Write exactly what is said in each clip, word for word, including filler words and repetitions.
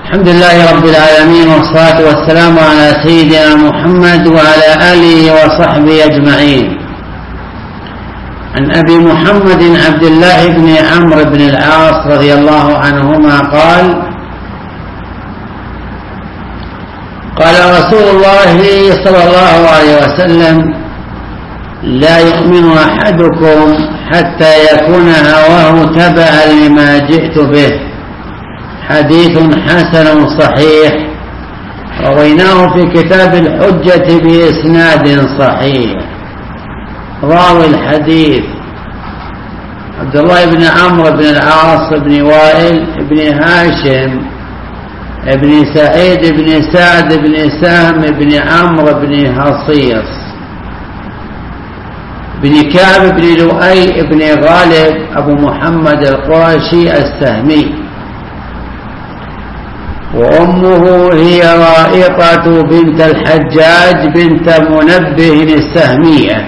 الحمد لله رب العالمين، والصلاة والسلام على سيدنا محمد وعلى آله وصحبه أجمعين. عن أبي محمد عبد الله بن عمرو بن العاص رضي الله عنهما قال: قال رسول الله صلى الله عليه وسلم: لا يؤمن أحدكم حتى يكون هواه تبعا لما جئت به. حديث حسن صحيح، رويناه في كتاب الحجة بإسناد صحيح. راوي الحديث عبد الله بن عمرو بن العاص بن وائل بن هاشم بن سعيد بن سعد بن سهم بن عمرو بن هصيص بن كعب بن لؤي بن غالب أبو محمد القرشي السهمي، وأمه هي رائقة بنت الحجاج بنت منبه السهمية،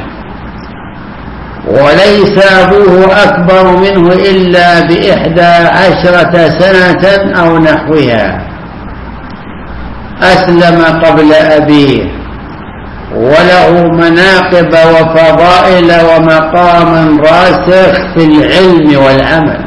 وليس أبوه أكبر منه إلا بإحدى عشرة سنة أو نحوها. أسلم قبل أبيه، وله مناقب وفضائل ومقام راسخ في العلم والعمل.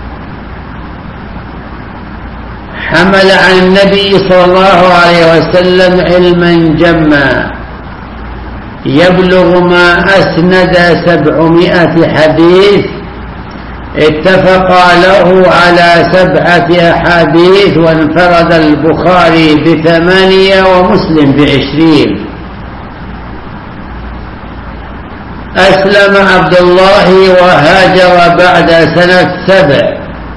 حمل عن النبي صلى الله عليه وسلم علما جما يبلغ ما أسند سبعمائة حديث، اتفق له على سبعة أحاديث، وانفرد البخاري بثمانية ومسلم بعشرين. أسلم عبد الله وهاجر بعد سنة سبع،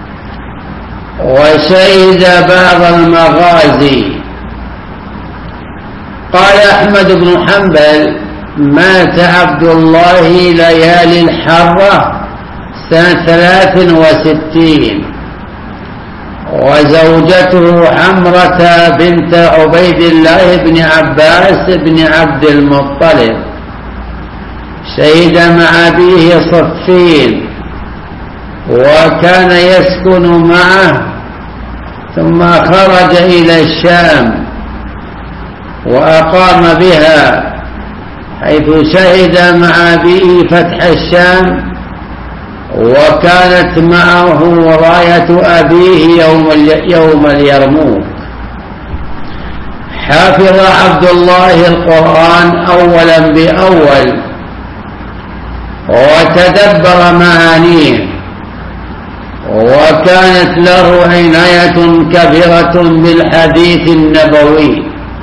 وشهد بعض المغازي. قال أحمد بن حنبل: مات عبد الله ليالي الحرة سنة ثلاث وستين، وزوجته عمرة بنت عبيد الله بن عباس بن عبد المطلب. شهد مع أبيه صفين، وكان يسكن معه، ثم خرج إلى الشام وأقام بها، حيث شهد مع أبيه فتح الشام، وكانت معه راية أبيه يوم يوم اليرموك. حفظ عبد الله القرآن أولا بأول، وتدبر معانيه، وكانت له عناية كبيرة بالحديث النبوي.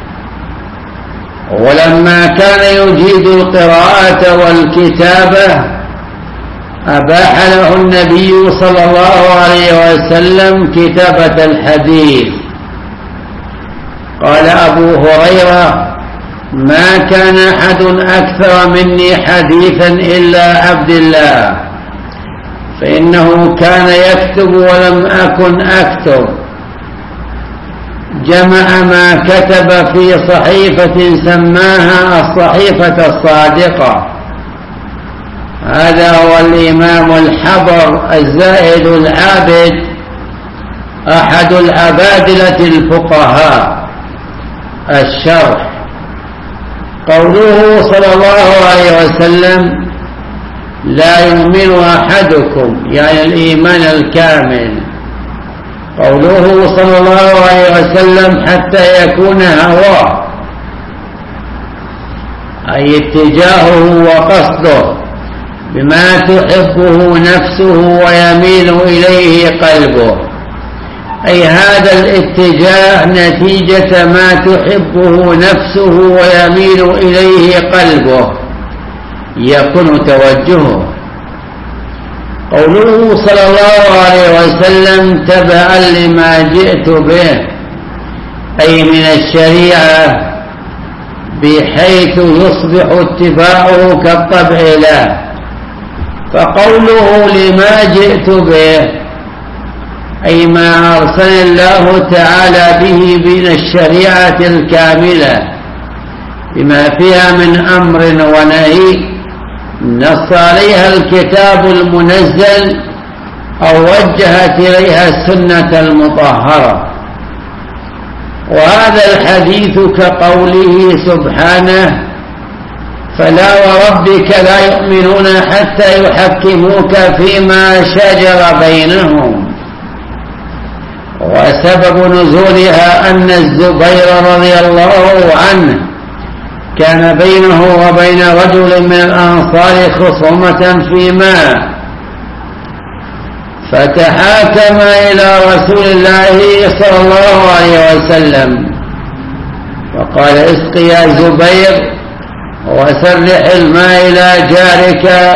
ولما كان يجيد القراءة والكتابة أباح له النبي صلى الله عليه وسلم كتابة الحديث. قال أبو هريرة: ما كان أحد أكثر مني حديثا إلا عبد الله، فإنه كان يكتب ولم أكن أكتب. جمع ما كتب في صحيفة سماها الصحيفة الصادقة. هذا هو الإمام الحبر الزاهد العابد، أحد العبادلة الفقهاء. الشرح: قوله صلى الله عليه وسلم: لا يؤمن أحدكم، يعني الإيمان الكامل. قوله صلى الله عليه وسلم: حتى يكون هواه، أي اتجاهه وقصده بما تحبه نفسه ويميل إليه قلبه، أي هذا الاتجاه نتيجة ما تحبه نفسه ويميل إليه قلبه يكون توجهه. قوله صلى الله عليه وسلم: تبعا لما جئت به، أي من الشريعة، بحيث يصبح اتباعه كالطبع له. فقوله لما جئت به، أي ما أرسل الله تعالى به من الشريعة الكاملة، بما فيها من أمر ونهي نص عليها الكتاب المنزل أو وجهت إليها السنة المطهرة. وهذا الحديث كقوله سبحانه: فلا وربك لا يؤمنون حتى يحكموك فيما شجر بينهم. وسبب نزولها أن الزبير رضي الله عنه كان بينه وبين رجل من الأنصار خصومة في ماء، فتحاكم إلى رسول الله صلى الله عليه وسلم فقال: اسق يا زبير وسرح الماء إلى جارك،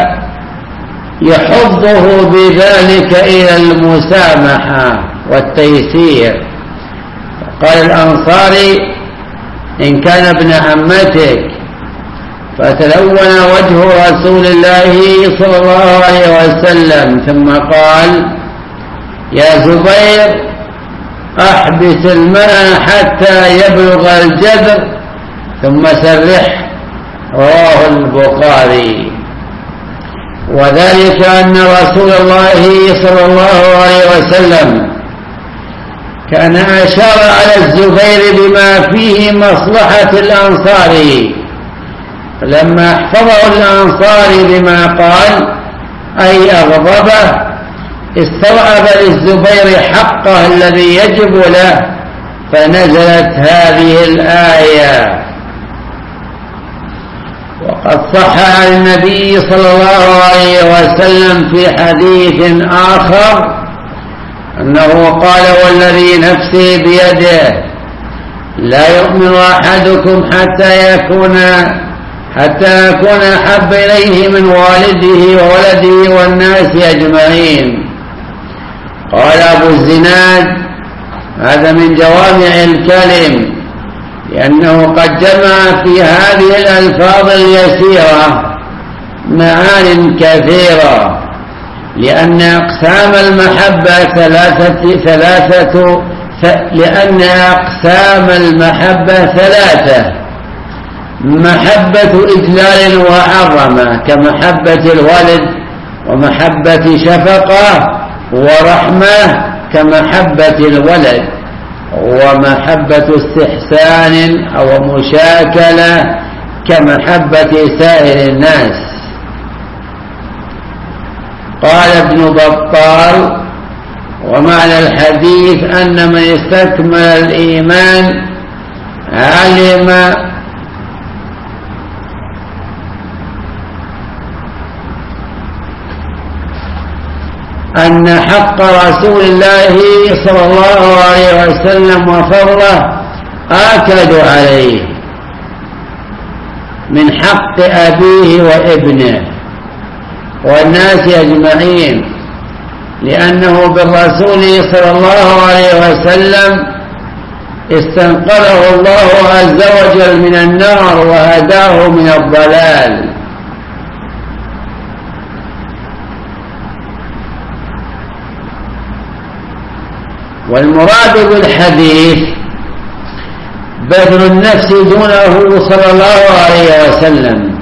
يحضه بذلك إلى المسامحة والتيسير. فقال الأنصاري: إن كان ابن عمتك. فتلون وجه رسول الله صلى الله عليه وسلم ثم قال: يا زبير أحبس الماء حتى يبلغ الجذر ثم سرح. رواه البخاري. وذلك أن رسول الله صلى الله عليه وسلم كان أشار على الزبير بما فيه مصلحة الأنصاري، فلما احفظه الأنصاري بما قال أي أغضبه استوعب للزبير حقه الذي يجب له، فنزلت هذه الآية. وقد صح عن النبي صلى الله عليه وسلم في حديث آخر أنه قال: والذي نفسي بيده لا يؤمن أحدكم حتى يكون حتى يكون أحب إليه من والده وولده والناس أجمعين. قال أبو الزناد: هذا من جوامع الكلم، لأنه قد جمع في هذه الألفاظ اليسيرة معان كثيرة، لأن أقسام المحبة ثلاثة ثلاثة لأن أقسام المحبة ثلاثة: محبة إجلال وعظمة كمحبة الولد، ومحبة شفقة ورحمة كمحبة الولد، ومحبة استحسان أو مشاكلة كمحبة سائر الناس. قال ابن بطال: ومعنى الحديث أن من استكمل الإيمان علم أن حق رسول الله صلى الله عليه وسلم وفضله آكد عليه من حق أبيه وابنه والناس أجمعين، لأنه بالرسول صلى الله عليه وسلم استنقذه الله عز وجل من النار وهداه من الضلال. والمراد بالحديث بذل النفس دونه صلى الله عليه وسلم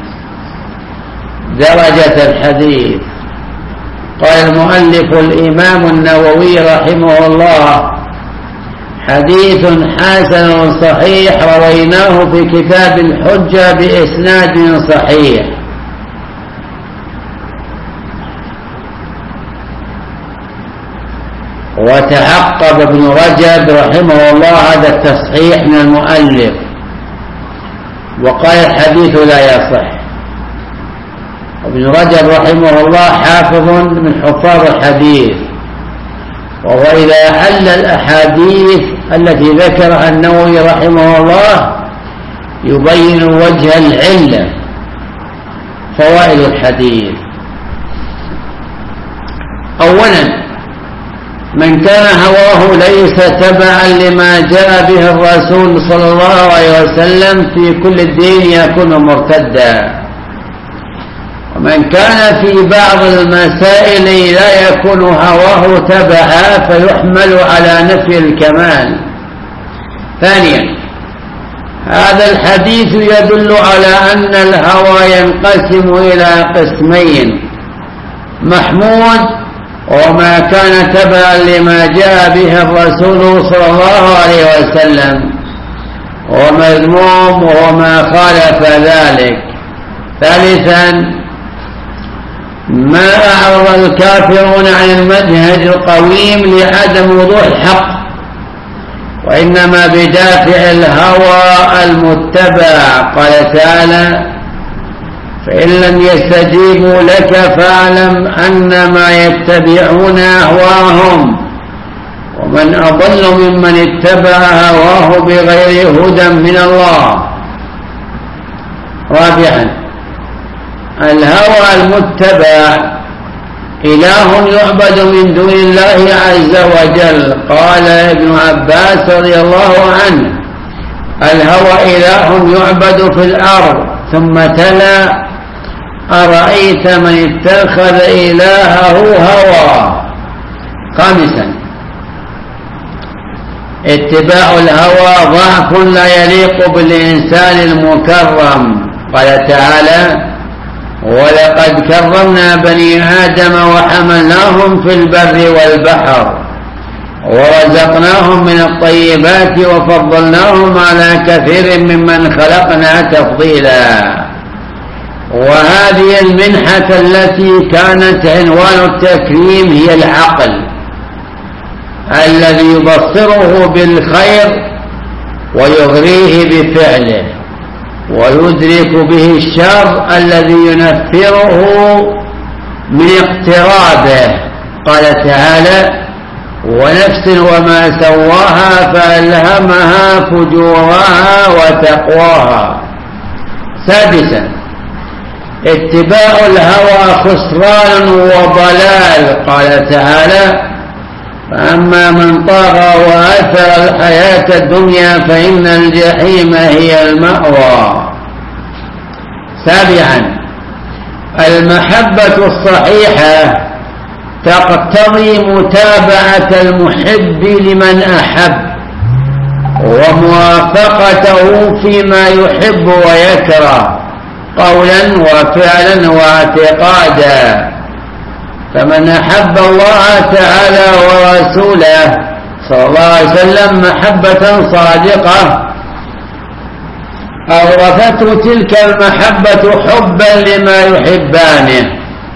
درجة الحديث. قال المؤلف الإمام النووي رحمه الله: حديث حسن صحيح رويناه في كتاب الحجة بإسناد صحيح. وتعقب ابن رجب رحمه الله هذا التصحيح من المؤلف وقال: الحديث لا يصح. ابن رجب رحمه الله حافظ من حفاظ الحديث، وهو إذا حل الأحاديث التي ذكرها النووي رحمه الله يبين وجه العلة. فوائد الحديث: أولا، من كان هواه ليس تبعا لما جاء به الرسول صلى الله عليه وسلم في كل الدين يكون مرتدا، ومن كان في بعض المسائل لا يكون هواه تبعا فيحمل على نفي الكمال. ثانيا، هذا الحديث يدل على أن الهوى ينقسم إلى قسمين: محمود وما كان تبعا لما جاء به الرسول صلى الله عليه وسلم، ومذموم وما خالف ذلك. ثالثا ما أعرض الكافرون عن المنهج القويم لعدم وضوح الحق، وإنما بدافع الهوى المتبع. قال تعالى: فإن لم يستجيبوا لك فاعلم أنما يتبعون أهواءهم ومن أضل ممن اتبع هواه بغير هدى من الله. رابعا الهوى المتبع إله يعبد من دون الله عز وجل. قال ابن عباس رضي الله عنه: الهوى إله يعبد في الأرض. ثم تلا: أرأيت من اتخذ إلهه هوى. خامسا اتباع الهوى ضعف لا يليق بالإنسان المكرم. قال تعالى: ولقد كرمنا بني آدم وحملناهم في البر والبحر ورزقناهم من الطيبات وفضلناهم على كثير ممن خلقنا تفضيلا. وهذه المنحة التي كانت عنوان التكريم هي العقل الذي يبصره بالخير ويغريه بفعله، ويدرك به الشر الذي ينفره من اقترابه. قال تعالى: ونفس وما سواها فألهمها فجورها وتقواها. سادسا اتباع الهوى خسران وضلال. قال تعالى: فأما من طغى وآثر الحياة الدنيا فإن الجحيم هي المأوى. سابعا المحبة الصحيحة تقتضي متابعة المحب لمن أحب وموافقته فيما يحب ويكره قولا وفعلا واعتقادا. فمن أحب الله تعالى ورسوله صلى الله عليه وسلم محبة صادقة أورثته تلك المحبة حبا لما يحبانه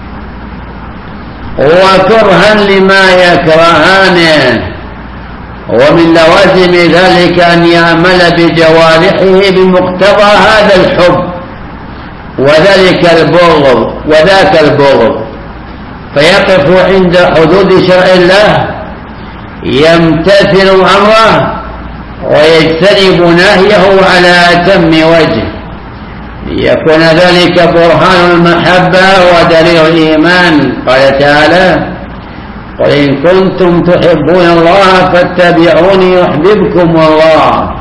وكرها لما يكرهانه. ومن لوازم ذلك أن يعمل بجوارحه بمقتضى هذا الحب وذلك البغض وذاك البغض، فيقف عند حدود شرع الله يمتثل أمره ويجتنب نهيه على أتم وجه، ليكون ذلك برهان المحبة ودليل الإيمان. قال تعالى: قل إن كنتم تحبون الله فاتبعوني يحببكم الله.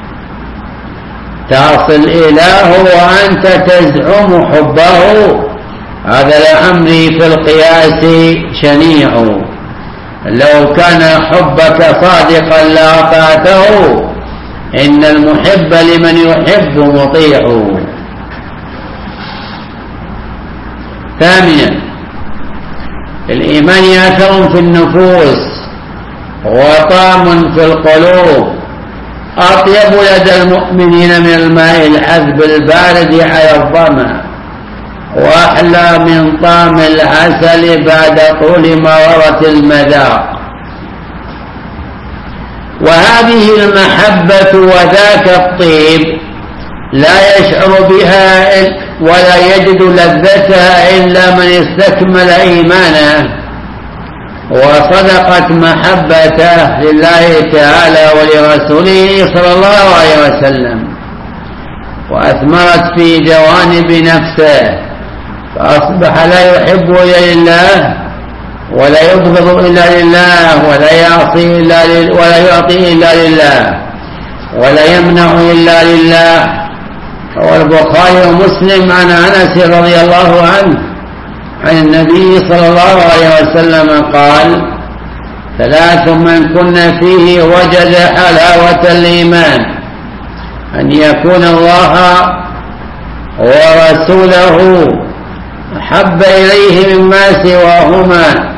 تعصي الإله وأنت تزعم حبه، هذا الأمر في القياس شنيع. لو كان حبك صادقا لأطعته، إن المحب لمن يحب مطيع. ثامنا الإيمان أثر في النفوس وطعم في القلوب، أطيب لدى المؤمنين من الماء العذب البارد على الظمأ، وأحلى من طعم العسل بعد طول مرارة المذاق. وهذه المحبة وذاك الطيب لا يشعر بها ولا يجد لذتها إلا من استكمل إيمانه وصدقت محبته لله تعالى ولرسوله صلى الله عليه وسلم، وأثمرت في جوانب نفسه، فأصبح لا يحب إلا لله ولا يبغض إلا لله ولا يعصي إلا لله ولا يعطي إلا لله ولا يمنع إلا لله. والبخاري ومسلم عن أنس رضي الله عنه عن النبي صلى الله عليه وسلم قال: ثلاث من كن فيه وجد حلاوة الإيمان: أن يكون الله ورسوله أحب إليه مما سواهما،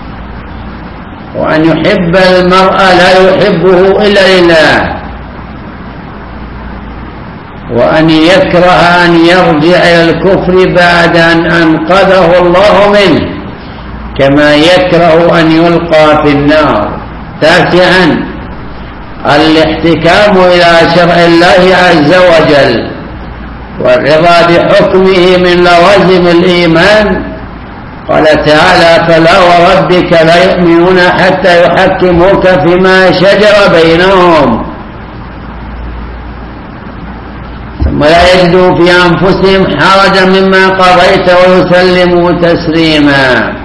وأن يحب المرء لا يحبه إلا لله، وأن يكره أن يرجع إلى الكفر بعد أن أنقذه الله منه، كما يكره أن يلقى في النار. تاسعا الاحتكام إلى شرع الله عز وجل والرضا بحكمه من لوازم الإيمان. قال تعالى: فلا وربك لا يؤمنون حتى يحكموك فيما شجر بينهم ثم لا يجدوا في أنفسهم حرجا مما قضيت ويسلموا تسليما.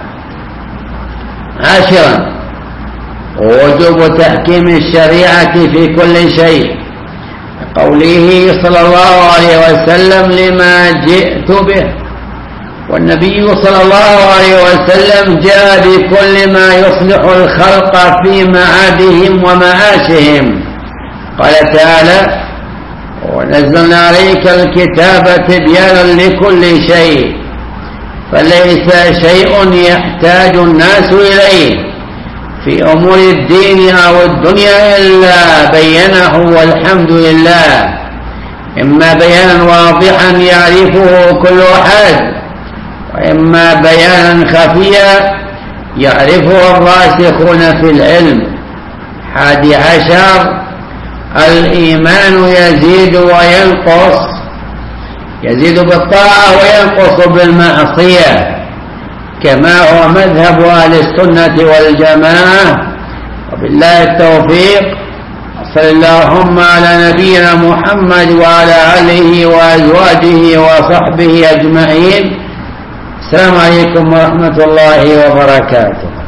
عاشرا وجوب تحكيم الشريعة في كل شيء، قوله صلى الله عليه وسلم: لما جئت به. والنبي صلى الله عليه وسلم جاء بكل ما يصلح الخلق في معادهم ومعاشهم. قال تعالى: ونزلنا عليك الكتاب تبيانا لكل شيء، فليس شيء يحتاج الناس إليه في أمور الدين أو الدنيا إلا بينه، والحمد لله، إما بيانا واضحا يعرفه كل أحد، وإما بيانا خفيا يعرفه الراسخون في العلم. حادي عشر الإيمان يزيد وينقص، يزيد بالطاعة وينقص بالمعصية، كما هو مذهب أهل السنة والجماعة. وبالله التوفيق. صلى اللهم على نبينا محمد وعلى آله وأزواجه وصحبه أجمعين. السلام عليكم ورحمة الله وبركاته.